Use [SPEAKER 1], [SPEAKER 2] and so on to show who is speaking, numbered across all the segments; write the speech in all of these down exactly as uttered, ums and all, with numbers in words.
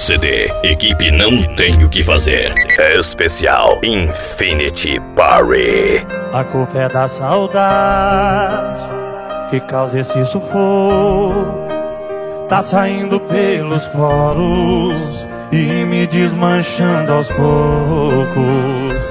[SPEAKER 1] C D. Equipe Não Tem O Que Fazer. Especial Infinity Party.
[SPEAKER 2] A culpa é da saudade que causa esse sufoco. Tá saindo pelos poros e me desmanchando aos poucos.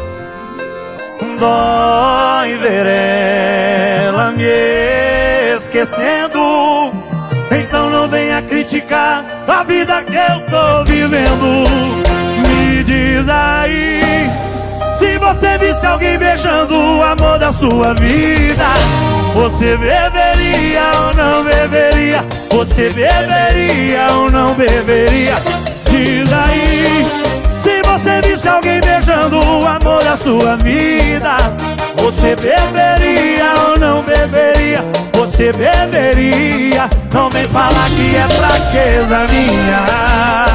[SPEAKER 2] Dói ver ela me esquecendo. Então não venha criticar a vida que eu tô vivendo. Me diz aí, se você visse alguém beijando o amor da sua vida, você beberia ou não beberia? Você beberia ou não beberia? Diz aí, se você visse alguém beijando o amor da sua vida, você beberia ou não beberia? Você beberia? Não vem falar que é fraqueza minha.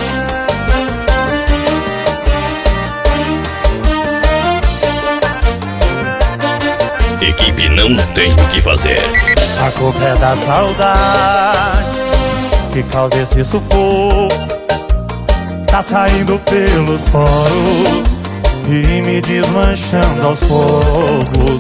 [SPEAKER 1] Equipe Não Tem O Que Fazer.
[SPEAKER 2] A culpa é da saudade que causa esse sufoco. Tá saindo pelos poros e me desmanchando aos poucos.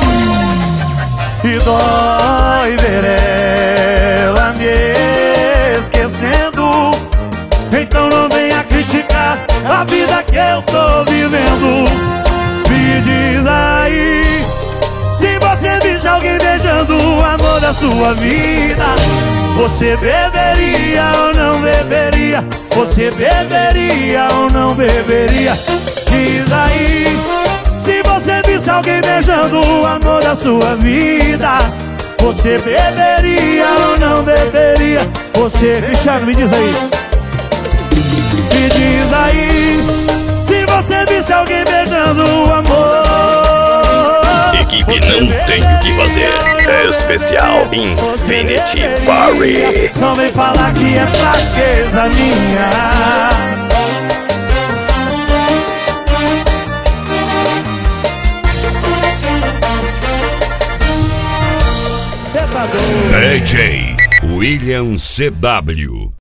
[SPEAKER 2] E dói ver ela me esquecendo. Então não venha criticar a vida que eu tô vivendo. Me diz aí, se você visse alguém beijando o amor da sua vida, você beberia ou não beberia? Você beberia ou não beberia? Diz aí, se você visse alguém beijando o amor da sua vida, você beberia ou não beberia? Você... Cristiano, me diz aí. Me diz aí, se você visse alguém beijando o amor.
[SPEAKER 1] Equipe Não Tem O Que Fazer. Especial Infinity Party.
[SPEAKER 2] Não vem falar que é fraqueza minha.
[SPEAKER 1] D J William C W.